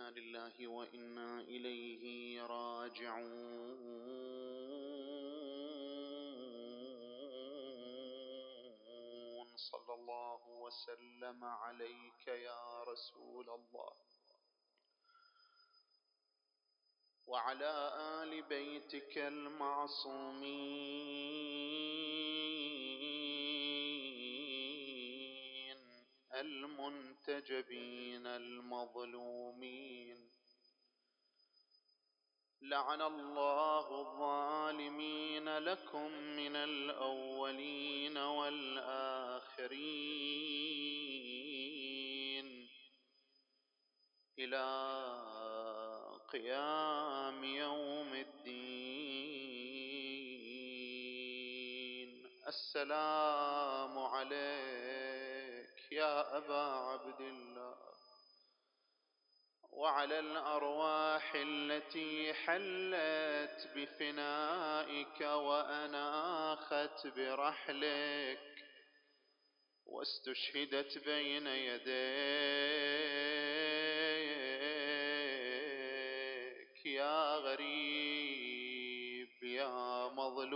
إنا لله وإنا إليه راجعون. صلى الله وسلم عليك يا رسول الله وعلى آل بيتك المعصومين المنتجبين المظلومين. لعن الله الظالمين لكم من الأولين والآخرين إلى قيام يوم الدين. السلام عليك يا أبا عبد الله وعلى الأرواح التي حلت بفنائك وأناخت برحلك واستشهدت بين يديك يا غريب يا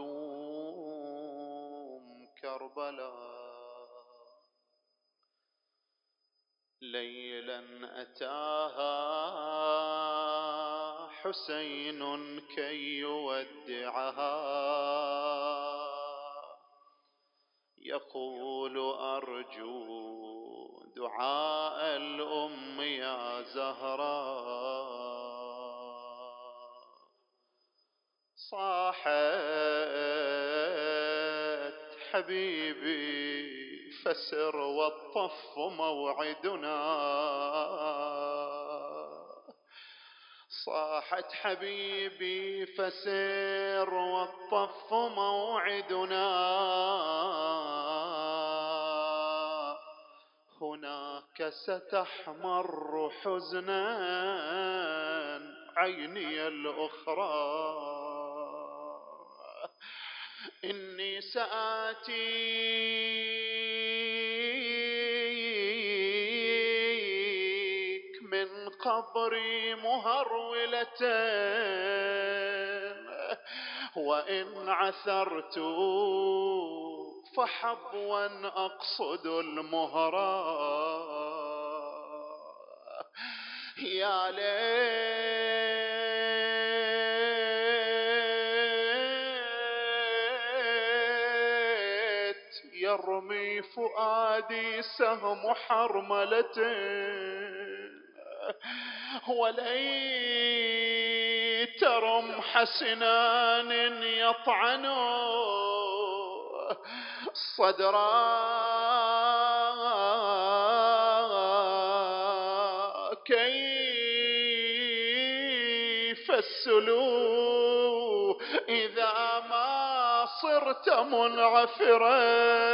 مظلوم كربلاء. ليلا أتاها حسين كي يودعها يقول أرجو دعاء الأم يا زهراء. صاحت حبيبي فسر والطف موعدنا. صاحت حبيبي فسر والطف موعدنا. هناك ستحمر حزنا عيني الأخرى. إني سآتيك من قبري مهرولة وإن عثرت فحبوا أقصد المهرا. يا ليت يرمي فؤادي سهم حرملة وليت رمح سنان يطعن صدرا. كيف السلوك إذا ما صرت منعفرا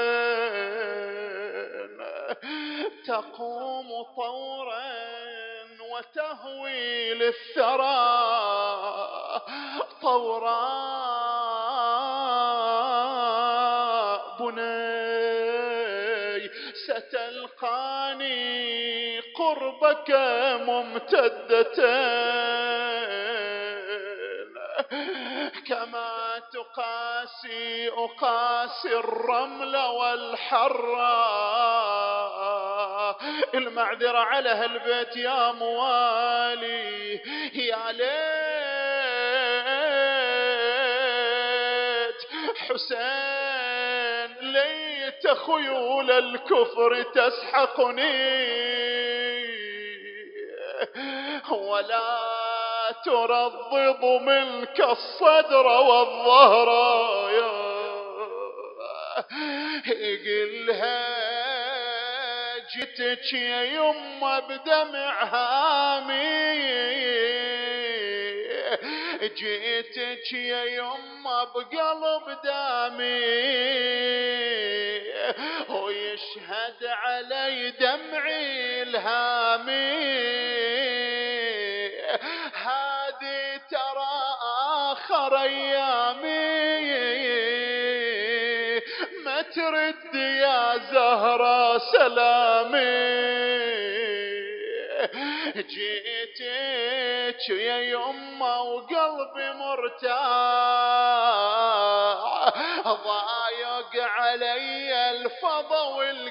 تقوم طورا وتهوي للثرى طورا. بني ستلقاني قربك ممتدة كما أقاسي الرمل والحرة. المعذرة على هالبيت يا موالي. يا ليت حسين ليت خيول الكفر تسحقني ولا ترضض منك الصدر والظهر. قلها جيتك يا يمه بدمع هامي جيتك يا يمه بقلب دامي ويشهد علي دمعي الهامي. هذه ترى آخر أيامي ما ترد يا زهرة سلامي. جيتك يا يمه وقلبي مرتاح، ضايق علي الفضا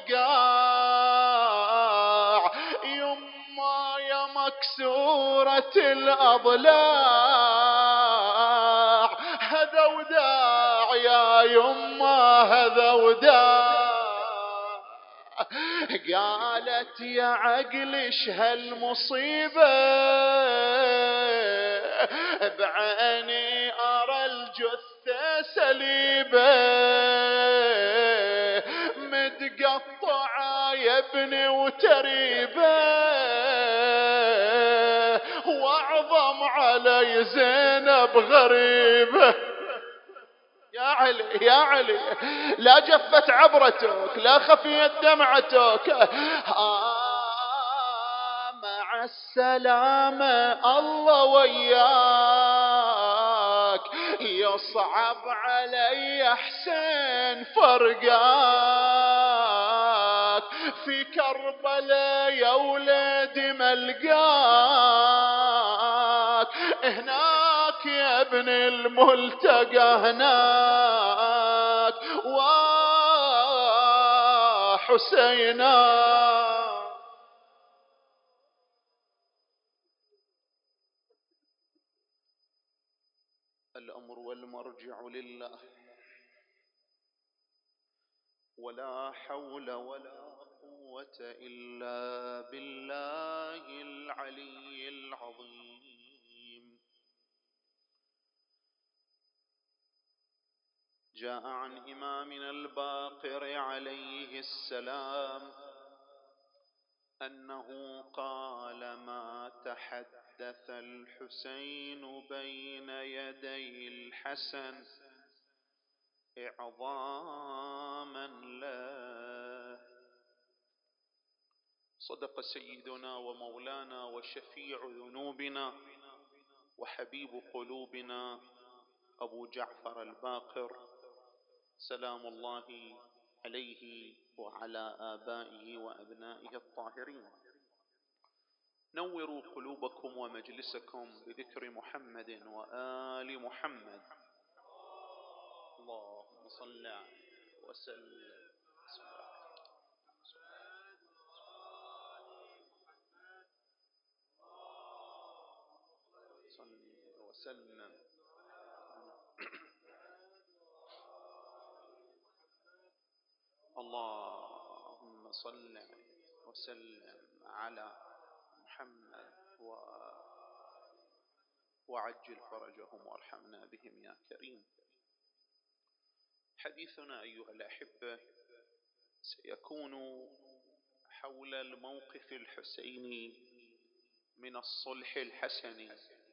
والقاع، يمه يا مكسورة الأضلاع، هذا وداع يا يمه هذا وداع. قالت يا عقل ايش هالمصيبة، بعيني ارى الجثة سليبة، متقطعة يا ابني وتريبة، واعظم علي زينب غريبة. يا علي يا علي، لا جفت عبرتك لا خفيت دمعتك، مع السلامة الله وياك، يصعب علي حسين فرقاك، في كربلاء يا ولدي ملقاك، هناك يا ابن الملتقى هناك وحسينا. الأمر والمرجع لله، ولا حول ولا قوة إلا بالله العلي العظيم. جاء عن إمامنا الباقر عليه السلام أنه قال: ما تحدث الحسين بين يدي الحسن إعظاما له. صدق سيدنا ومولانا وشفيع ذنوبنا وحبيب قلوبنا أبو جعفر الباقر سلام الله عليه وعلى آبائه وأبنائه الطاهرين. نوروا قلوبكم ومجلسكم بذكر محمد وآل محمد. اللهم صل وسلم. صل وسلم. اللهم صل وسلم على محمد وعجل فرجهم وارحمنا بهم يا كريم. حديثنا أيها الأحبة سيكون حول الموقف الحسيني من الصلح الحسني،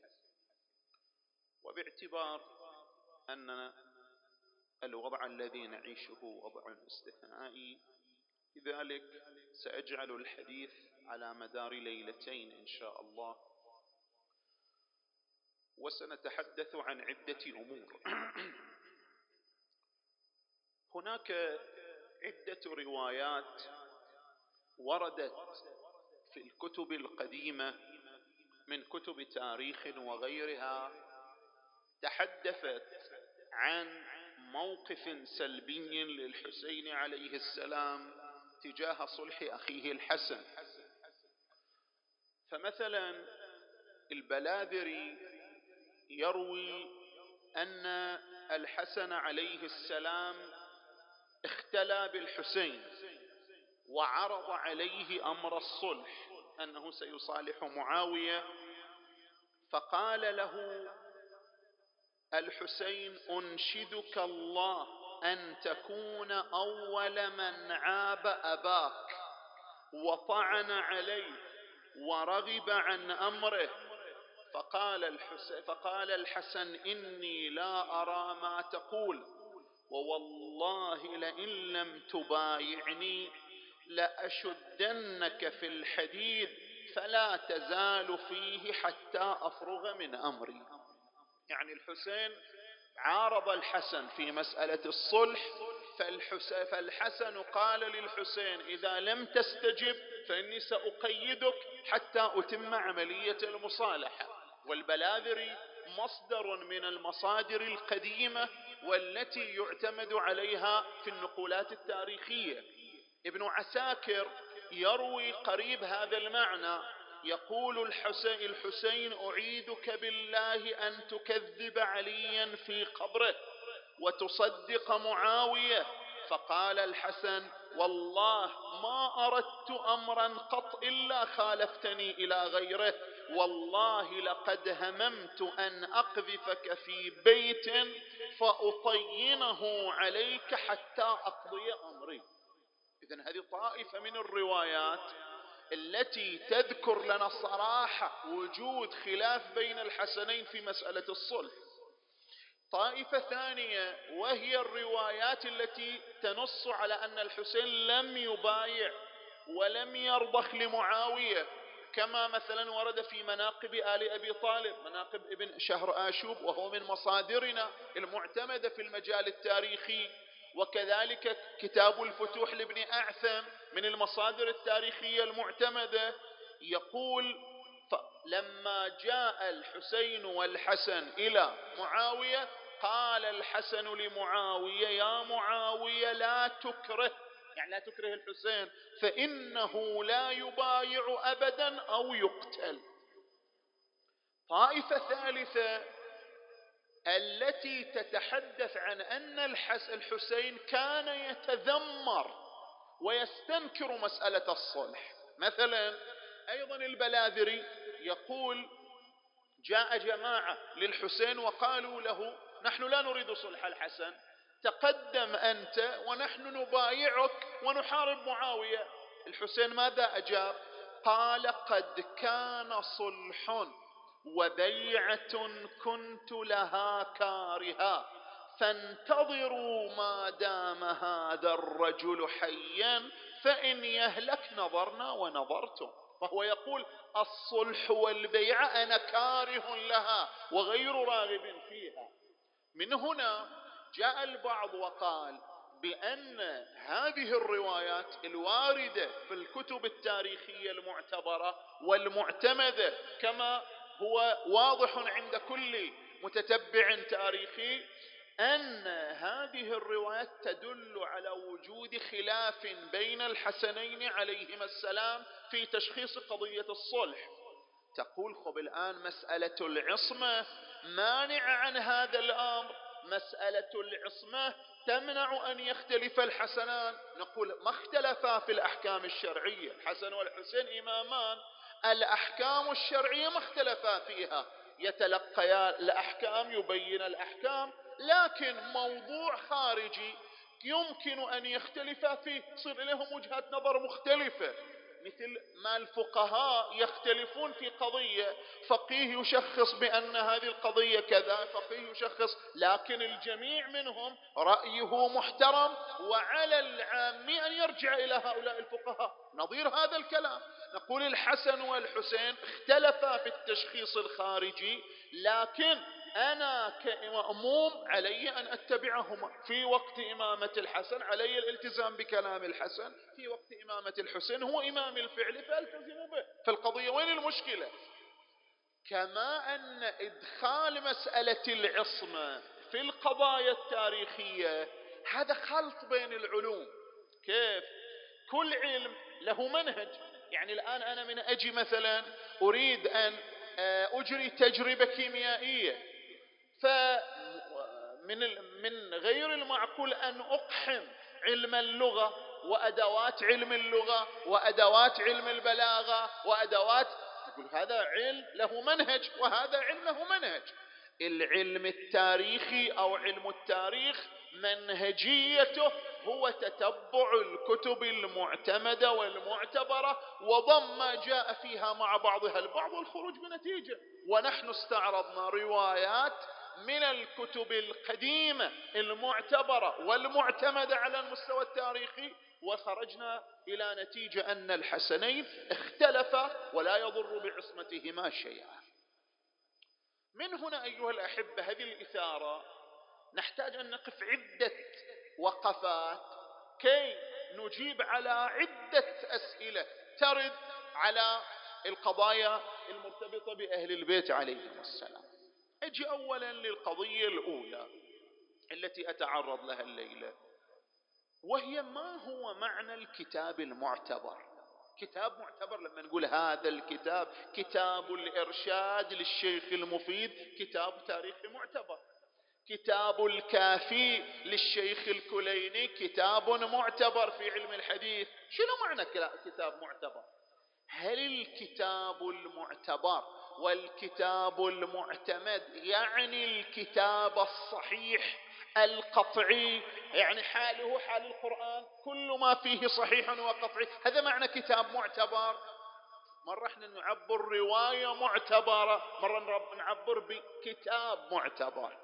وباعتبار أن الوضع الذي نعيشه وضع استثنائي، لذلك سأجعل الحديث على مدار ليلتين إن شاء الله، وسنتحدث عن عدة أمور. هناك عدة روايات وردت في الكتب القديمة من كتب تاريخ وغيرها، تحدثت عن موقف سلبي للحسين عليه السلام تجاه صلح أخيه الحسن. فمثلا البلاذري يروي أن الحسن عليه السلام اختلى بالحسين وعرض عليه أمر الصلح، أنه سيصالح معاوية، فقال له الحسين: أنشدك الله أن تكون أول من عاب أباك وطعن عليه ورغب عن أمره. فقال الحسن: إني لا أرى ما تقول، ووالله لئن لم تبايعني لأشدنك في الحديد فلا تزال فيه حتى أفرغ من أمري. يعني الحسين عارض الحسن في مسألة الصلح، فالحسن قال للحسين: إذا لم تستجب فإني سأقيدك حتى أتم عملية المصالحة. والبلاذري مصدر من المصادر القديمة والتي يعتمد عليها في النقولات التاريخية. ابن عساكر يروي قريب هذا المعنى، يقول الحسين أعيدك بالله أن تكذب عليا في قبره وتصدق معاوية. فقال الحسن: والله ما أردت أمرا قط إلا خالفتني إلى غيره، والله لقد هممت أن أقذفك في بيت فأطينه عليك حتى أقضي أمري. إذن هذه طائفة من الروايات التي تذكر لنا صراحة وجود خلاف بين الحسنين في مسألة الصلح. طائفة ثانية وهي الروايات التي تنص على أن الحسين لم يبايع ولم يرضخ لمعاوية، كما مثلا ورد في مناقب آل أبي طالب، مناقب ابن شهر آشوب، وهو من مصادرنا المعتمدة في المجال التاريخي. وكذلك كتاب الفتوح لابن أعثم من المصادر التاريخية المعتمدة، يقول: لما جاء الحسين والحسن إلى معاوية قال الحسن لمعاوية: يا معاوية لا تكره، يعني لا تكره الحسين، فإنه لا يبايع أبدا أو يقتل. طائفة ثالثة التي تتحدث عن أن الحسين كان يتذمر ويستنكر مسألة الصلح. مثلا أيضا البلاذري يقول: جاء جماعة للحسين وقالوا له: نحن لا نريد صلح الحسن، تقدم أنت ونحن نبايعك ونحارب معاوية. الحسين ماذا أجاب؟ قال: قد كان صلح وبيعة كنت لها كارها، فانتظروا ما دام هذا الرجل حيا، فإن يهلك نظرنا ونظرتم. فهو يقول: الصلح والبيعة أنا كاره لها وغير راغب فيها. من هنا جاء البعض وقال بأن هذه الروايات الواردة في الكتب التاريخية المعتبرة والمعتمدة كما هو واضح عند كل متتبع تاريخي، أن هذه الروايات تدل على وجود خلاف بين الحسنين عليهما السلام في تشخيص قضية الصلح. تقول: خب الآن مسألة العصمة مانع عن هذا الأمر، مسألة العصمة تمنع أن يختلف الحسنان. نقول: ما اختلفا في الأحكام الشرعية، الحسن والحسين إمامان، الأحكام الشرعية ما اختلفا فيها، يتلقيا الأحكام، يبين الأحكام، لكن موضوع خارجي يمكن أن يختلف فيه، تصير لهم وجهات نظر مختلفة. مثل ما الفقهاء يختلفون في قضية، فقيه يشخص بأن هذه القضية كذا، فقيه يشخص، لكن الجميع منهم رأيه محترم، وعلى العام أن يرجع إلى هؤلاء الفقهاء. نظير هذا الكلام نقول: الحسن والحسين اختلفا في التشخيص الخارجي، لكن أنا كمأموم علي أن أتبعهما. في وقت إمامة الحسن علي الالتزام بكلام الحسن، في وقت إمامة الحسين هو إمام الفعل فألتزم به. فالقضية وين المشكلة؟ كما أن إدخال مسألة العصمة في القضايا التاريخية هذا خلط بين العلوم. كيف؟ كل علم له منهج. يعني الآن أنا من أجي مثلا أريد أن أجري تجربة كيميائية، فمن غير المعقول أن أقحم علم اللغة وأدوات علم اللغة وأدوات علم البلاغة وأدوات، يقول هذا علم له منهج وهذا علم له منهج. العلم التاريخي أو علم التاريخ منهجيته هو تتبع الكتب المعتمدة والمعتبرة وضم ما جاء فيها مع بعضها البعض والخروج بنتيجة. ونحن استعرضنا روايات من الكتب القديمة المعتبرة والمعتمدة على المستوى التاريخي، وخرجنا إلى نتيجة أن الحسنين اختلفا ولا يضر بعصمتهما شيئا. من هنا أيها الأحبة هذه الإثارة نحتاج أن نقف عدة وقفات كي نجيب على عدة أسئلة ترد على القضايا المرتبطة بأهل البيت عليهم السلام. أجي أولا للقضية الأولى التي أتعرض لها الليلة، وهي ما هو معنى الكتاب المعتبر؟ كتاب معتبر لما نقول هذا الكتاب كتاب الإرشاد للشيخ المفيد كتاب تاريخي معتبر، كتاب الكافي للشيخ الكليني كتاب معتبر في علم الحديث، شنو معنى كتاب معتبر؟ هل الكتاب المعتبر والكتاب المعتمد يعني الكتاب الصحيح القطعي، يعني حاله حال القرآن كل ما فيه صحيح وقطعي، هذا معنى كتاب معتبر؟ مرة احنا نعبر رواية معتبرة، مرة نعبر بكتاب معتبر.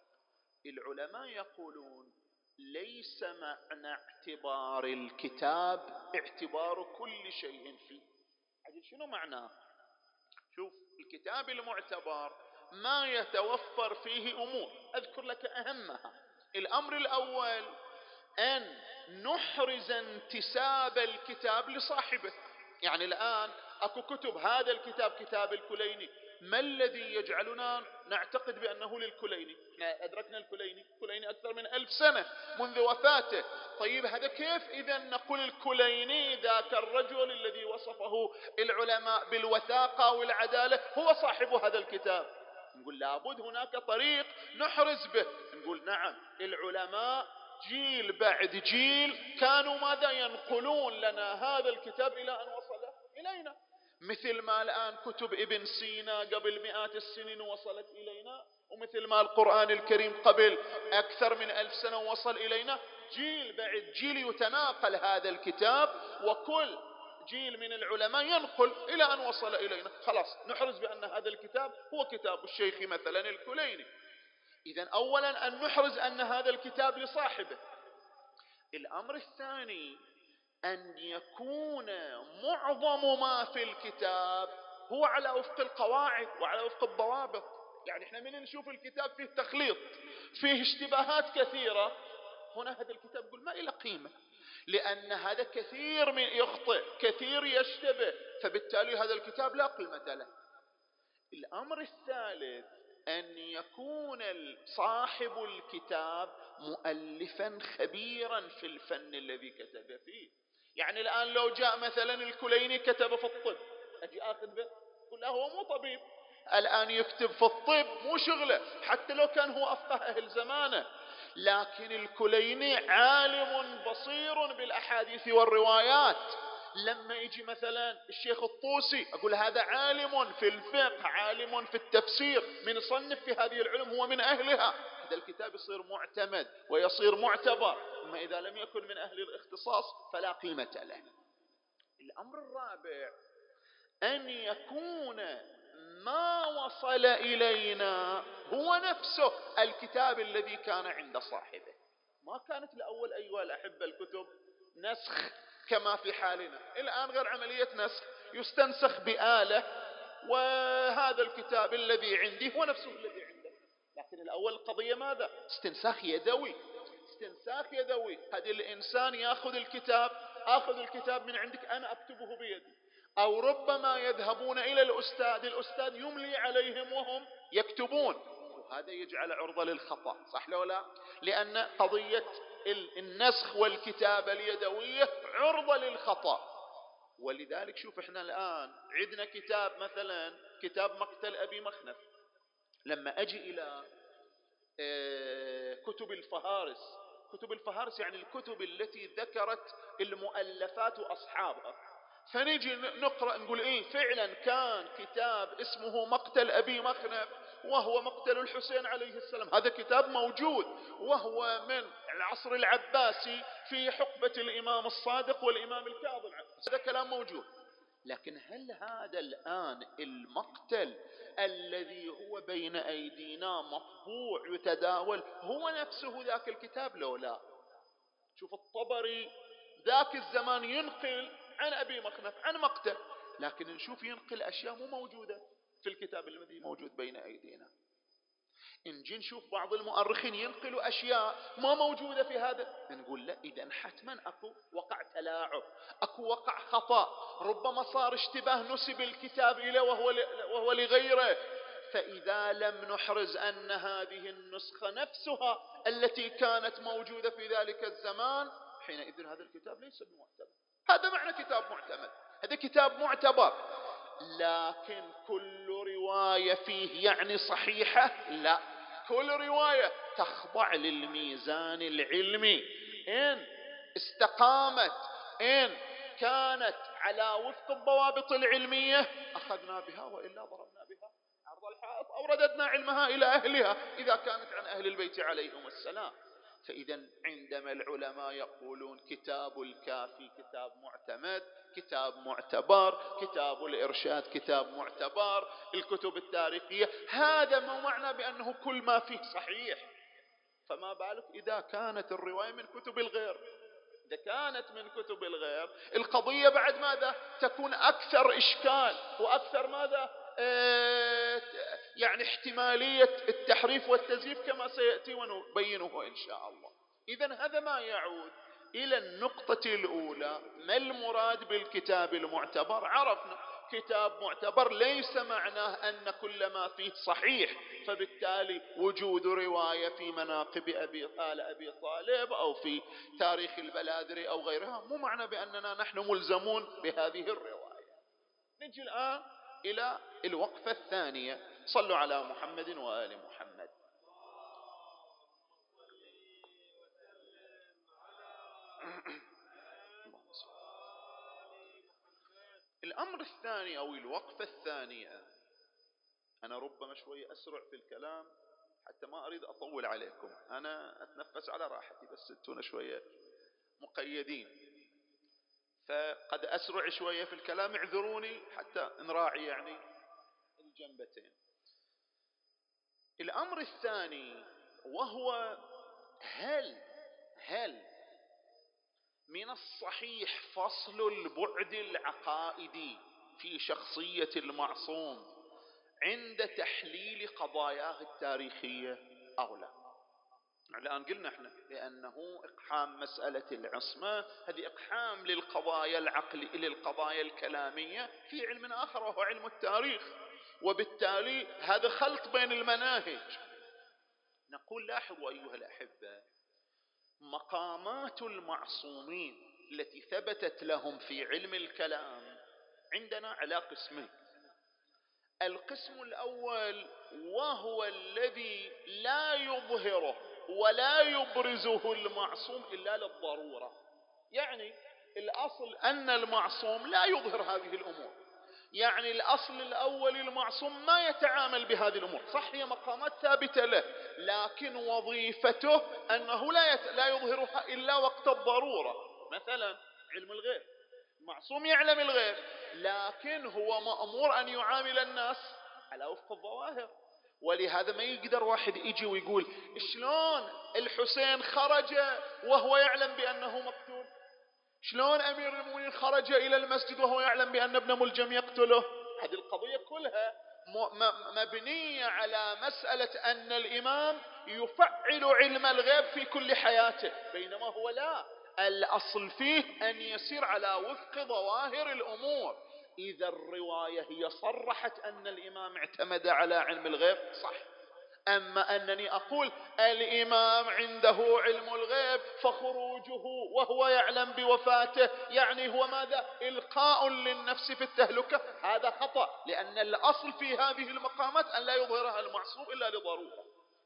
العلماء يقولون ليس معنى اعتبار الكتاب اعتبار كل شيء فيه. شنو معناه؟ شوف، الكتاب المعتبر ما يتوفر فيه أمور، أذكر لك أهمها. الأمر الأول أن نحرز انتساب الكتاب لصاحبه. يعني الآن أكو كتب، هذا الكتاب كتاب الكليني، ما الذي يجعلنا نعتقد بأنه للكليني؟ احنا أدركنا الكليني أكثر من 1000 سنة منذ وفاته. طيب هذا كيف إذا نقول الكليني ذاك الرجل الذي وصفه العلماء بالوثاقة والعدالة هو صاحب هذا الكتاب؟ نقول لابد هناك طريق نحرز به. نقول نعم، العلماء جيل بعد جيل كانوا ماذا ينقلون لنا هذا الكتاب إلى أن وصل إلينا، مثل ما الآن كتب ابن سينا قبل مئات السنين وصلت إلينا، ومثل ما القرآن الكريم قبل أكثر من 1000 سنة وصل إلينا. جيل بعد جيل يتناقل هذا الكتاب، وكل جيل من العلماء ينقل إلى أن وصل إلينا. خلاص نحرز بأن هذا الكتاب هو كتاب الشيخ مثلا الكليني. إذن أولا أن نحرز أن هذا الكتاب لصاحبه. الأمر الثاني أن يكون معظم ما في الكتاب هو على وفق القواعد وعلى وفق الضوابط. يعني احنا من نشوف الكتاب فيه تخليط، فيه اشتباهات كثيرة، هنا هذا الكتاب يقول ما له قيمة، لأن هذا كثير من يخطئ، كثير يشتبه، فبالتالي هذا الكتاب لا قيمة له. الأمر الثالث أن يكون صاحب الكتاب مؤلفا خبيرا في الفن الذي كتب فيه. يعني الآن لو جاء مثلا الكليني كتب في الطب، أجي آخذ به؟ يقول لا، هو مو طبيب، الآن يكتب في الطب مو شغله، حتى لو كان هو أفقه أهل زمانه. لكن الكليني عالم بصير بالأحاديث والروايات. لما يجي مثلا الشيخ الطوسي أقول هذا عالم في الفقه، عالم في التفسير، من يصنف في هذه العلم هو من أهلها، هذا الكتاب يصير معتمد ويصير معتبر. أما إذا لم يكن من أهل الاختصاص فلا قيمة له. الأمر الرابع أن يكون ما وصل إلينا هو نفسه الكتاب الذي كان عند صاحبه. ما كانت الأول أيها الأحبة الكتب نسخ كما في حالنا الآن، غير عملية نسخ، يستنسخ بآلة، وهذا الكتاب الذي عندي هو نفسه الذي عنده. لكن الأول القضية ماذا؟ استنساخ يدوي، استنساخ يدوي. قد الإنسان يأخذ الكتاب، أخذ الكتاب من عندك أنا أكتبه بيدي، أو ربما يذهبون إلى الأستاذ يملي عليهم وهم يكتبون، وهذا يجعل عرضة للخطأ، صح لو لا؟ لأن قضية النسخ والكتابة اليدوية عرضة للخطأ. ولذلك شوف احنا الآن عندنا كتاب مثلا كتاب مقتل أبي مخنف، لما أجي إلى كتب الفهارس، كتب الفهارس يعني الكتب التي ذكرت المؤلفات وأصحابها، فنيجي نقرأ نقول إيه فعلا كان كتاب اسمه مقتل أبي مخنف، وهو مقتل الحسين عليه السلام، هذا كتاب موجود وهو من العصر العباسي في حقبة الإمام الصادق والإمام الكاظم، هذا كلام موجود. لكن هل هذا الآن المقتل الذي هو بين أيدينا مطبوع يتداول هو نفسه ذاك الكتاب لو لا؟ شوف الطبري ذاك الزمان ينقل عن أبي مخنف عن مقتل، لكن نشوف ينقل أشياء مو موجودة في الكتاب الذي موجود بين أيدينا. نجي نشوف بعض المؤرخين ينقلوا أشياء ما موجودة في هذا، نقول لا، إذا حتما أكو وقع تلاعب، أكو وقع خطأ، ربما صار اشتباه نسب الكتاب إليه وهو لغيره. فإذا لم نحرز أن هذه النسخة نفسها التي كانت موجودة في ذلك الزمان، حينئذ هذا الكتاب ليس بمعتمد. هذا معنى كتاب معتمد، هذا كتاب معتبر. لكن كل رواية فيه يعني صحيحة؟ لا، كل رواية تخضع للميزان العلمي، إن استقامت، إن كانت على وفق الضوابط العلمية أخذنا بها، وإلا ضربنا بها عرض الحائط أو رددنا علمها إلى أهلها إذا كانت عن أهل البيت عليهم السلام. فإذا عندما العلماء يقولون كتاب الكافي كتاب معتمد، كتاب معتبر، كتاب الإرشاد كتاب معتبر، الكتب التاريخية، هذا ما معنى بأنه كل ما فيه صحيح. فما بالك إذا كانت الرواية من كتب الغير؟ إذا كانت من كتب الغير القضية بعد ماذا تكون أكثر إشكال وأكثر ماذا يعني احتمالية التحريف والتزييف كما سيأتي ونبينه إن شاء الله. إذن هذا ما يعود إلى النقطة الأولى، ما المراد بالكتاب المعتبر؟ عرفنا كتاب معتبر ليس معناه أن كل ما فيه صحيح، فبالتالي وجود رواية في مناقب أبي طالب أو في تاريخ البلاذري أو غيرها مو معنى بأننا نحن ملزمون بهذه الرواية. نجي الآن إلى الوقفة الثانية. صلوا على محمد وآل محمد. الأمر الثاني أو الوقفة الثانية، أنا ربما شوي أسرع في الكلام حتى ما أريد أطول عليكم، أنا أتنفس على راحتي، بس انتونا شوية مقيدين، فقد أسرع شوية في الكلام، اعذروني حتى نراعي يعني الجنبتين. الأمر الثاني وهو هل من الصحيح فصل البعد العقائدي في شخصية المعصوم عند تحليل قضاياه التاريخية أو لا؟ الآن قلنا احنا لأنه إقحام مسألة العصمة هذه إقحام للقضايا للقضايا الكلامية في علم آخر وهو علم التاريخ، وبالتالي هذا خلط بين المناهج. نقول لاحظوا أيها الأحبة، مقامات المعصومين التي ثبتت لهم في علم الكلام عندنا على قسمين. القسم الأول وهو الذي لا يظهره ولا يبرزه المعصوم إلا للضرورة، يعني الأصل أن المعصوم لا يظهر هذه الأمور، يعني الأصل الأول المعصوم ما يتعامل بهذه الأمور، صح هي مقامات ثابتة له، لكن وظيفته أنه لا يظهرها إلا وقت الضرورة. مثلا علم الغيب، معصوم يعلم الغيب، لكن هو مأمور أن يعامل الناس على وفق الظواهر. ولهذا ما يقدر واحد يجي ويقول شلون الحسين خرج وهو يعلم بأنه مقتول، شلون أمير المؤمنين خرج إلى المسجد وهو يعلم بأن ابن ملجم يقتله. هذه القضية كلها مبنية على مسألة أن الإمام يفعل علم الغيب في كل حياته، بينما هو لا، الأصل فيه أن يسير على وفق ظواهر الأمور. إذا الرواية هي صرحت أن الإمام اعتمد على علم الغيب صح، أما أنني أقول الإمام عنده علم الغيب فخروجه وهو يعلم بوفاته يعني هو ماذا؟ إلقاء للنفس في التهلكة، هذا خطأ، لأن الأصل في هذه المقامات أن لا يظهرها المعصوم إلا لضرورة.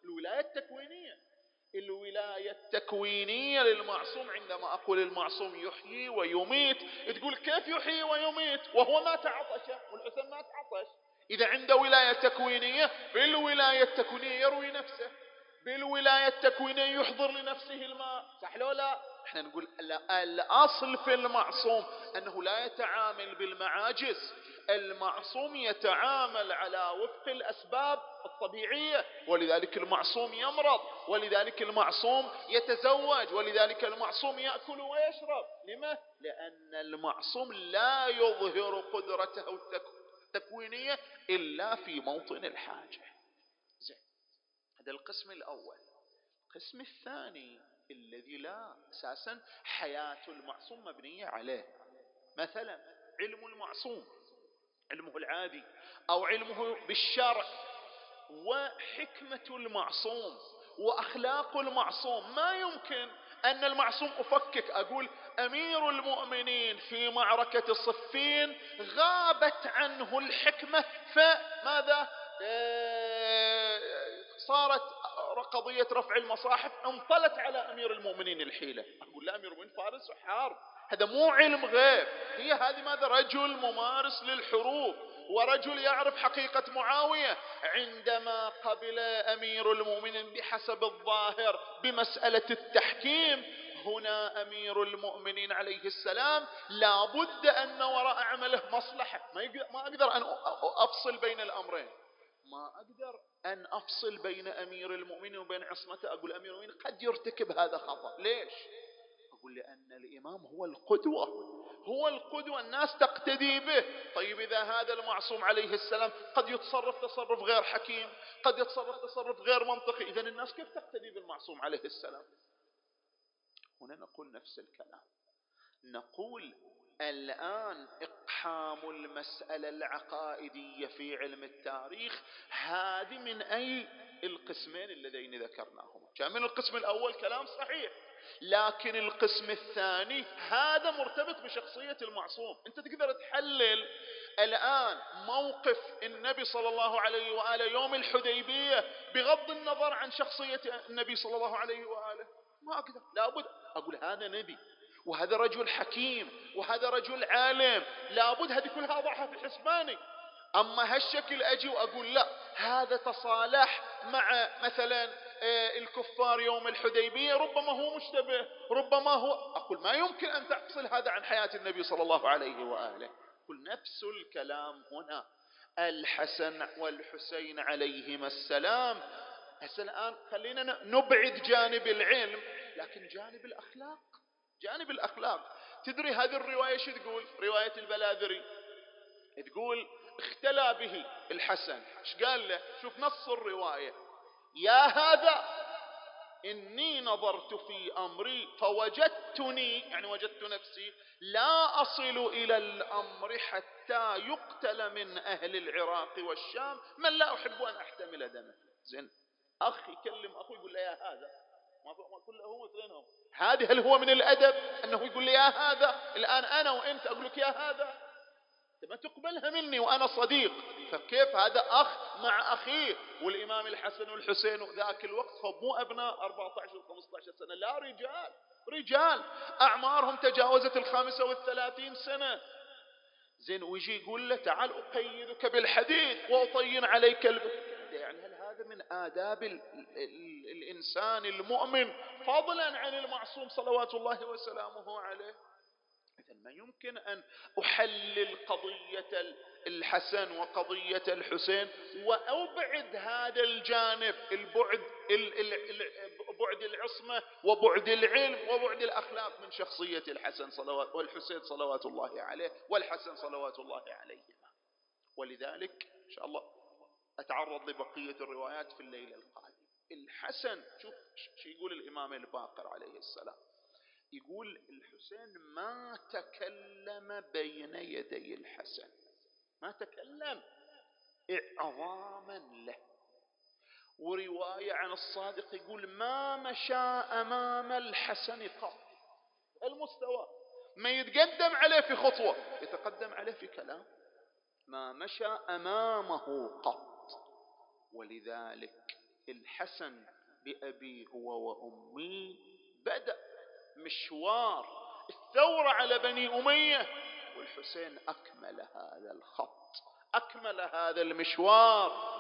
الولاية التكوينية للمعصوم، عندما أقول المعصوم يحيي ويميت، تقول كيف يحيي ويميت وهو ما تعطش والحسن ما تعطش؟ إذا عنده ولاية تكوينية، بالولاية التكوينية يروي نفسه، بالولاية التكوينية يحضر لنفسه الماء، صح لو لا؟ احنا نقول الأصل في المعصوم أنه لا يتعامل بالمعاجز، المعصوم يتعامل على وفق الأسباب الطبيعية، ولذلك المعصوم يمرض، ولذلك المعصوم يتزوج، ولذلك المعصوم يأكل ويشرب. لما؟ لأن المعصوم لا يظهر قدرته التكوينية إلا في موطن الحاجة. زين، هذا القسم الأول. القسم الثاني الذي لا أساسا حياة المعصوم مبنية عليه، مثلا علم المعصوم، علمه العادي أو علمه بالشرع، وحكمة المعصوم وأخلاق المعصوم. ما يمكن أن المعصوم أفكك أقول أمير المؤمنين في معركة صفين غابت عنه الحكمة فماذا صارت قضية رفع المصاحف انطلت على أمير المؤمنين الحيلة. أقول لا، أمير المؤمنين فارس وحارب، هذا مو علم غيب، هي هذه ماذا رجل ممارس للحروب ورجل يعرف حقيقة معاوية. عندما قبل أمير المؤمنين بحسب الظاهر بمسألة التحكيم، هنا أمير المؤمنين عليه السلام لابد أن وراء عمله مصلحة. ما أقدر أن أفصل بين الأمرين، ما أقدر أن أفصل بين أمير المؤمنين وبين عصمته. أقول أمير المؤمنين قد يرتكب هذا خطأ، ليش؟ أقول لأن الإمام هو القدوة، هو القدوة، الناس تقتدي به. طيب إذا هذا المعصوم عليه السلام قد يتصرف تصرف غير حكيم، قد يتصرف تصرف غير منطقي، إذا الناس كيف تقتدي بالمعصوم عليه السلام؟ هنا نقول نفس الكلام، نقول الآن إقحام المسألة العقائدية في علم التاريخ هذه من أي القسمين اللذين ذكرناهما؟ كان من القسم الأول كلام صحيح، لكن القسم الثاني هذا مرتبط بشخصية المعصوم. أنت تقدر تحلل الآن موقف النبي صلى الله عليه وآله يوم الحديبية بغض النظر عن شخصية النبي صلى الله عليه وآله؟ ما أقدر، لابد أقول هذا نبي وهذا رجل حكيم وهذا رجل عالم، لابد هذه كلها أضعها في حسباني. أما هالشكل أجي وأقول لا، هذا تصالح مع مثلا الكفار يوم الحديبية، ربما هو مشتبه، ربما هو، أقول ما يمكن أن تفصل هذا عن حياة النبي صلى الله عليه وآله. قل نفس الكلام هنا، الحسن والحسين عليهما السلام. هسه الآن خلينا نبعد جانب العلم، لكن جانب الأخلاق، جانب الأخلاق. تدري هذه الرواية شو تقول؟ رواية البلاذري تقول اختلى به الحسن. ايش قال له؟ شوف نص الرواية: يا هذا إني نظرت في أمري فوجدتني، يعني وجدت نفسي لا أصل إلى الأمر حتى يقتل من أهل العراق والشام من لا أحب أن أحتمل دمه. زين، أخي يكلم أخوي يقول له يا هذا، ما كله هو مثلينهم. هذه هل هو من الأدب أنه يقول لي يا هذا؟ الآن أنا وأنت أقول لك يا هذا، ما تقبلها مني وأنا صديق، فكيف هذا أخ مع أخيه؟ والإمام الحسن والحسين ذاك الوقت هم مو أبناء 14 و 15 سنة، لا، رجال، رجال أعمارهم تجاوزت 35 سنة. زين، ويجي يقول له تعال أقيدك بالحديد وأطين عليك يعني هل هذا من آداب الإنسان المؤمن فضلا عن المعصوم صلوات الله وسلامه عليه؟ إذا ما يمكن أن أحلل قضية الحسن وقضية الحسين وأبعد هذا الجانب، البعد بعد العصمة وبعد العلم وبعد الأخلاق من شخصية الحسن صلوات والحسين صلوات الله عليه والحسن صلوات الله عليهما. ولذلك إن شاء الله أتعرض لبقية الروايات في الليلة القادمة. الحسن، شوف شو يقول الإمام الباقر عليه السلام، يقول الحسين ما تكلم بين يدي الحسن، ما تكلم إعظاما له. ورواية عن الصادق يقول ما مشى أمام الحسن قط، المستوى ما يتقدم عليه في خطوة، يتقدم عليه في كلام، ما مشى أمامه قط. ولذلك الحسن بأبي هو وأمي بدأ مشوار الثورة على بني أمية، والحسين أكمل هذا الخط، أكمل هذا المشوار.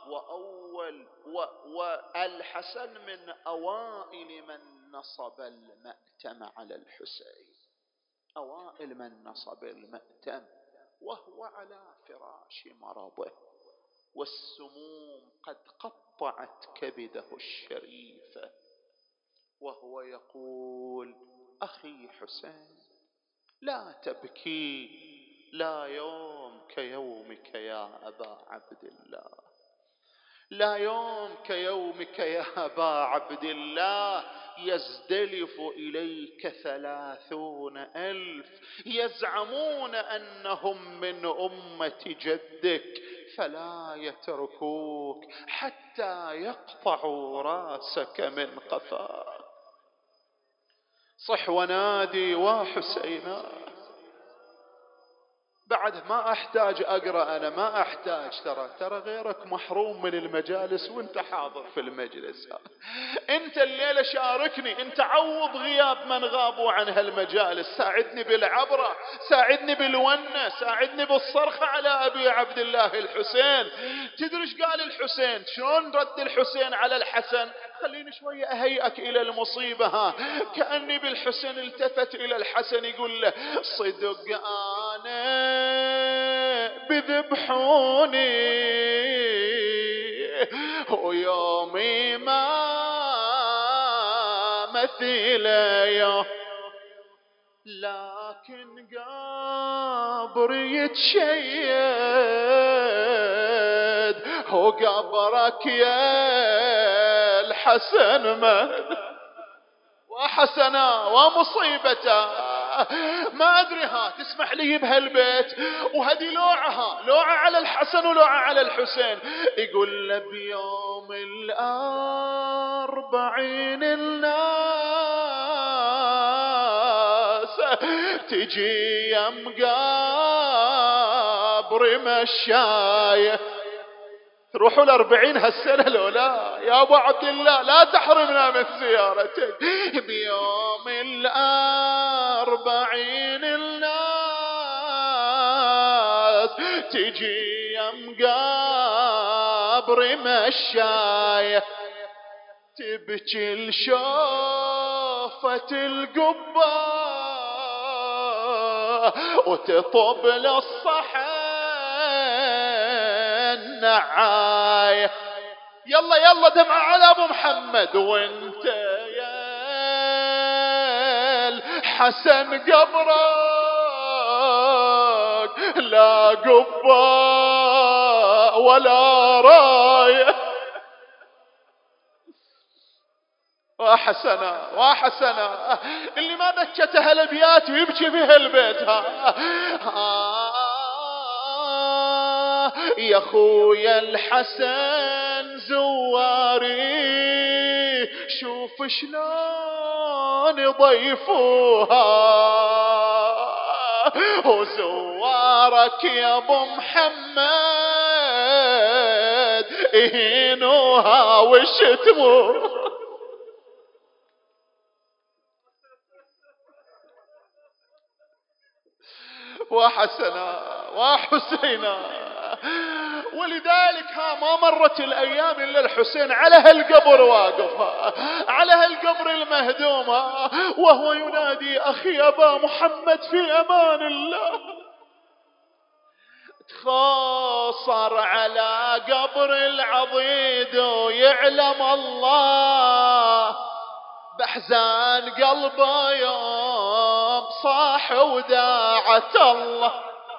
والحسن من أوائل من نصب المأتم على الحسين، أوائل من نصب المأتم وهو على فراش مرضه والسموم قد قطعت كبده الشريفة، وهو يقول أخي حسين لا تبكي، لا يوم كيومك يا أبا عبد الله، لا يوم كيومك يا أبا عبد الله يزدلف إليك 30,000 يزعمون أنهم من أمة جدك، فلا يتركوك حتى يقطعوا راسك من قفاك. صح ونادي وحسينا. بعد ما أحتاج أقرأ، أنا ما أحتاج، ترى غيرك محروم من المجالس وانت حاضر في المجلس. انت الليلة شاركني، انت عوض غياب من غابوا عن هالمجالس، ساعدني بالعبرة، ساعدني بالونة، ساعدني بالصرخة على أبي عبد الله الحسين. تدري ايش قال الحسين؟ شلون رد الحسين على الحسن؟ خليني شوية أهيئك إلى المصيبة. كأني بالحسين التفت إلى الحسن يقول له صدق أنا بذبحوني ويومي ما مثيل يوم، لكن قبري يتشيد وقبرك يا الحسن وحسنا ومصيبته. ما أدري تسمح لي بهالبيت، وهذه لوعة على الحسن ولوعة على الحسين. يقول له بيوم 40 الناس تجي يم قبر مشايه. تروحوا 40 هالسنة لو لا يا أبو عبد الله؟ لا تحرمنا من زيارتك. بيوم 40 الناس تجي يم قبر مشاية، تبكي لشوفة القبة وتطب للصحن نعاية. يلا دمعة على أبو محمد، وانت يا الحسن قبرك لا قبة ولا راية. وحسنا اللي ما بكت هالابيات ويبكي في هالبيت. يا خويا الحسن زواري شوف شلون ضيفوها، وزوارك يا ابو محمد يهينوها وشتموها. وحسنا وحسينا. ولذلك ما مرت الأيام إلا الحسين على هالقبر واقف، على هالقبر المهدوم، وهو ينادي أخي أبا محمد في أمان الله. تخاصر على قبر العضيد ويعلم الله بحزان قلبه يوم صاح وداعت الله.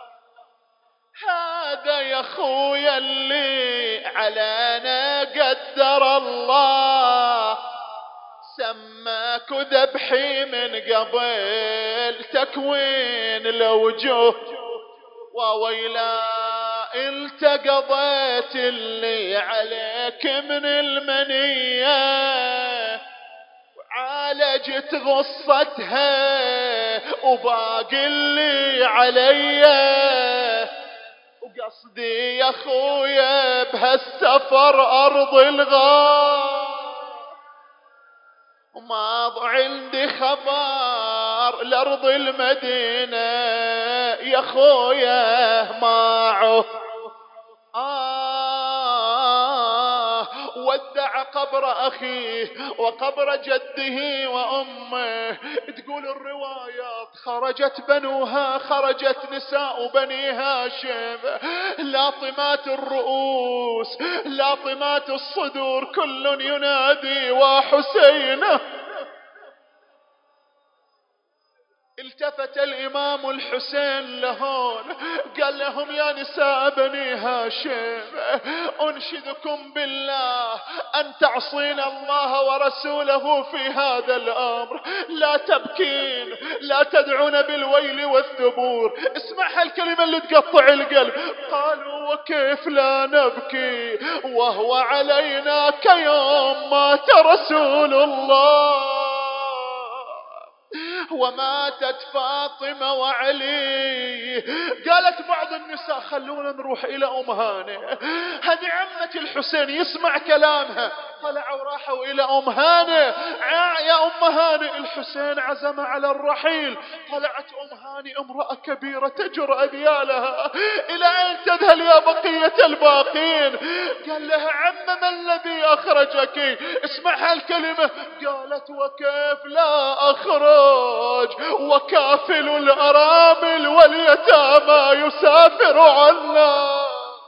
هذا يا خويا اللي علينا قدر الله، سماك ذبحي من قبل تكوين الوجوه، وويلا التقضيت اللي عليك من المنية، عالجت غصتها وباقي اللي عليا، وقصدي يا خويا بهالسفر أرض الغار، وما عندي خبر لأرض المدينة يا خويا معه. ودع قبر أخيه وقبر جده وأمه. تقول الروايات خرجت بنوها، خرجت نساء بني هاشم لاطمات الرؤوس لاطمات الصدور، كل ينادي وحسينه. التفت الإمام الحسين لهون قال لهم يا نساء بني هاشم أنشدكم بالله أن تعصين الله ورسوله في هذا الأمر، لا تبكين، لا تدعون بالويل والثبور. اسمع هالكلمة اللي تقطع القلب. قالوا وكيف لا نبكي وهو علينا كيوم مات رسول الله وماتت فاطمة وعلي. قالت بعض النساء خلونا نروح إلى أم هانئ، هذه عمة الحسين، يسمع كلامها. طلعوا وراحوا إلى أم هانئ. يا أم هانئ الحسين عزم على الرحيل. طلعت أم هانئ امرأة كبيرة تجر أذيالها. إلى أين تذهل يا بقية الباقين؟ قال لها عم ما الذي أخرجك؟ اسمع هالكلمة. قالت وكيف لا أخرج وكافل الأرامل واليتامى يسافر عنا.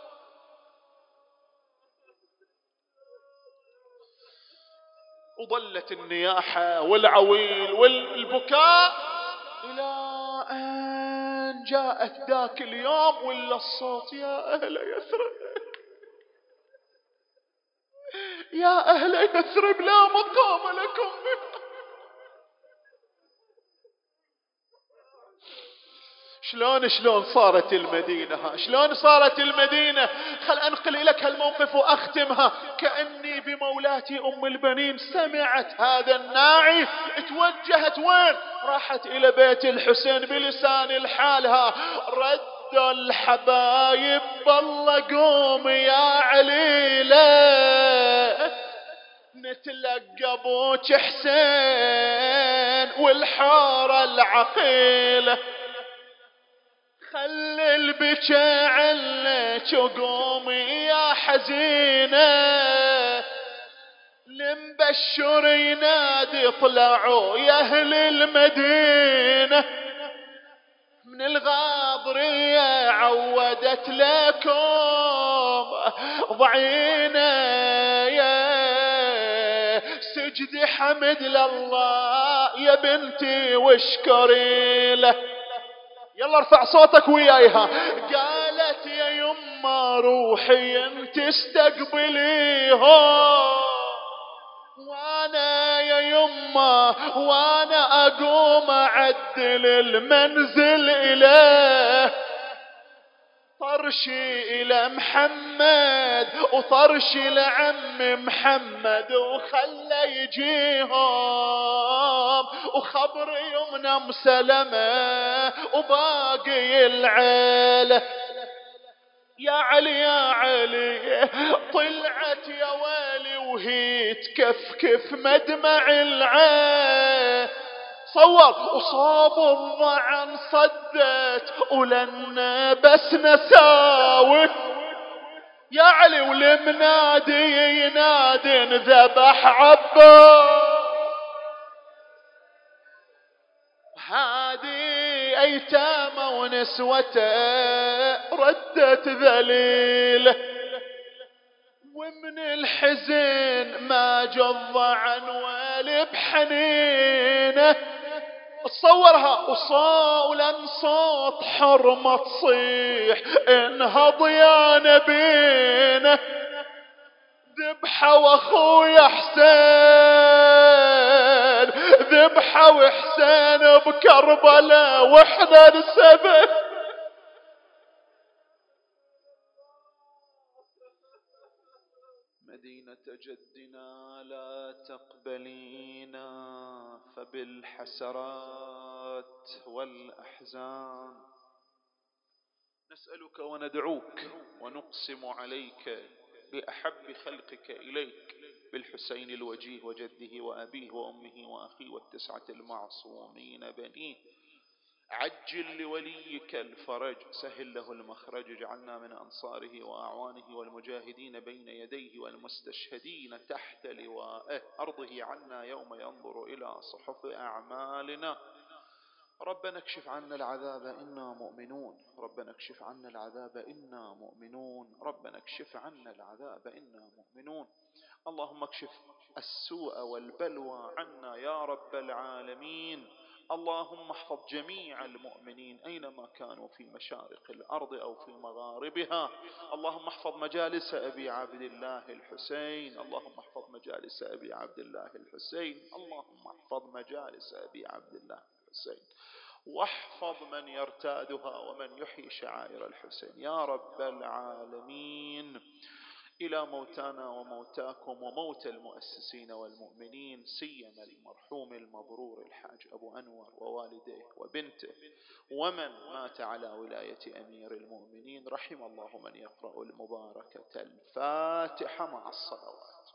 وظلت النياحة والعويل والبكاء إلى أن جاءت ذاك اليوم ولا الصوت يا أهل يثرب، يا أهل يثرب لا مقام لكم بها. شلون صارت المدينة، شلون صارت المدينة. خل أنقل لك هالموقف وأختمها. كأني بمولاتي أم البنين سمعت هذا الناعي، توجهت وين؟ راحت إلى بيت الحسين بلسان الحالها. رد الحبايب بالله قوم يا عليلة نتلقى ابوك حسين والحارة العقيلة. خلي البكا عنك وقومي يا حزينة. المبشر ينادي طلعوا يا اهل المدينة. من الغاضرية عودت لكم ضعينة يا سجدي حمد لله يا بنتي واشكري له. يلا ارفع صوتك ويايها. قالت يا يما روحي انت استقبليها وانا يا يما وانا اقوم اعدل المنزل اليه. طرشي الى محمد وطرشي لعم محمد وخلى يجيهم وخبر يمنى مسلمة وباقي العيلة. يا علي يا علي طلعت يا ويلي وهي تكفكف مدمع العين. صور وصاب الضعن صدت ولن بس نساوي. يا علي والمنادي ينادي ذبح عباس. هادي ايتام ونسوته ردت ذليله ومن الحزن ما جض عن والي بحنينه. تصورها وصولا صوت حرمة تصيح انهض يا نبينا. ذبحة واخويا حسين ذبحة وحسين بكربلاء واحنا السبب. مدينة جدنا لا تقبلينا فبالحسرات والأحزان نسألك وندعوك ونقسم عليك بأحب خلقك إليك بالحسين الوجيه وجده وأبيه وأمه وأخيه والتسعة المعصومين بنيه. عجل لوليك الفرج سهل له المخرج. اجعلنا من أنصاره وأعوانه والمجاهدين بين يديه والمستشهدين تحت لوائه. أرضه عنا يوم ينظر إلى صحف أعمالنا. ربنا اكشف عنا العذاب إنا مؤمنون. ربنا اكشف عنا العذاب إنا مؤمنون. ربنا اكشف عنا العذاب إنا مؤمنون. اللهم اكشف السوء والبلوى عنا يا رب العالمين. اللهم احفظ جميع المؤمنين أينما كانوا في مشارق الأرض أو في مغاربها. اللهم احفظ مجالس أبي عبد الله الحسين. اللهم احفظ مجالس أبي عبد الله الحسين. اللهم احفظ مجالس أبي عبد الله الحسين، واحفظ من يرتادها ومن يحيي شعائر الحسين يا رب العالمين. إلى موتانا وموتاكم وموت المؤسسين والمؤمنين، سيما المرحوم المبرور الحاج أبو أنور ووالديه وبنته ومن مات على ولاية أمير المؤمنين، رحم الله من يقرأ المباركة الفاتحة مع الصلوات.